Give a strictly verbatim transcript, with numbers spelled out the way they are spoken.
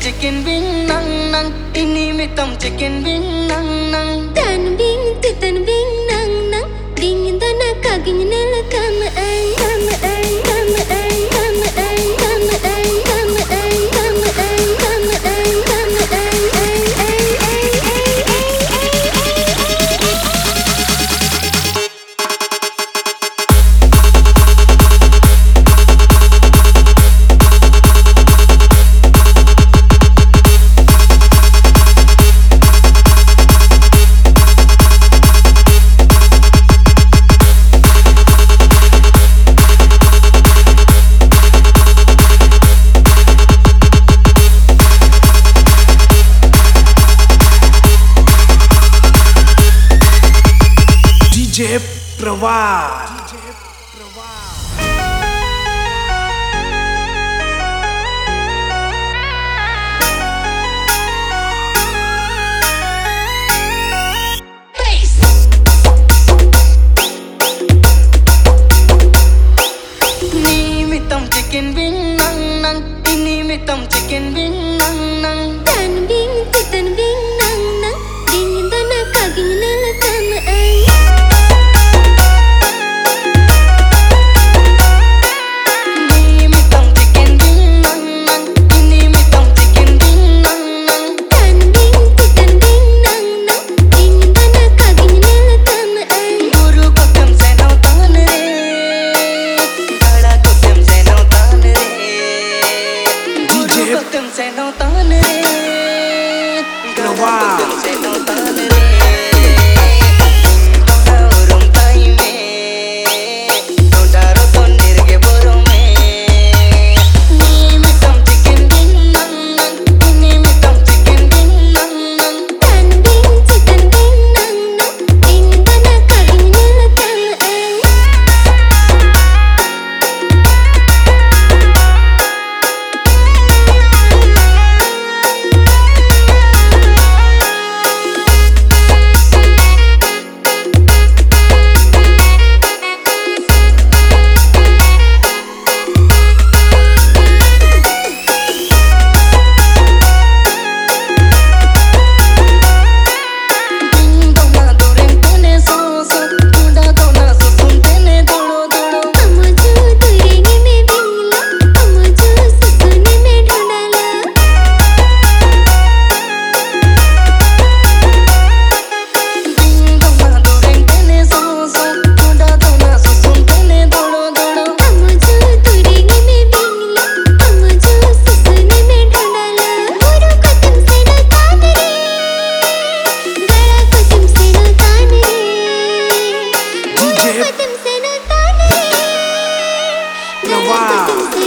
chicken wing nang nang, ini mitam chicken wing nang nang. Tan bing titan bing nang nang, dingin dana kaging nela kama ay kama ay kama ay kama ay kama ay kama ay kama ay kama ay kama ay ay ay D J Prawar. Ni mitam chicken wing nang nang, ini mitam chicken wing nang nang. tan bing titan bing nang nang, dingin dana kaging nela kama ay. Ni mitam chicken wing nang nang, ini mitam chicken wing nang nang. Tan bing titan bing nang nang, dingin dana kaging nela kama ay. Guru kotem se nau tan re, bada kotem se nau tan re. Guru kotem se nau tan re, Prawar. kotem se nau tan re. Dona urum tai me, dona roton nirge boro me. Ni mitam chicken wing nang nang, ini mitam chicken wing nang nang. Tan bing titan bing nang nang, dingin dana kaging nela kama ay. Ding dona dureng tene so so, duda dona susum tene dodo dodo. Amuju turengi me bingla, amuju susuni me dhondala. Ding dona dureng tene so so, duda dona susum tene dodo dodo. Amuju turengi me bingla, amuju susuni me dhondala. Guru kotem se na tan re, gala kotem se na tan re. Guru kotem se na tan re, gala Prawar. kotem se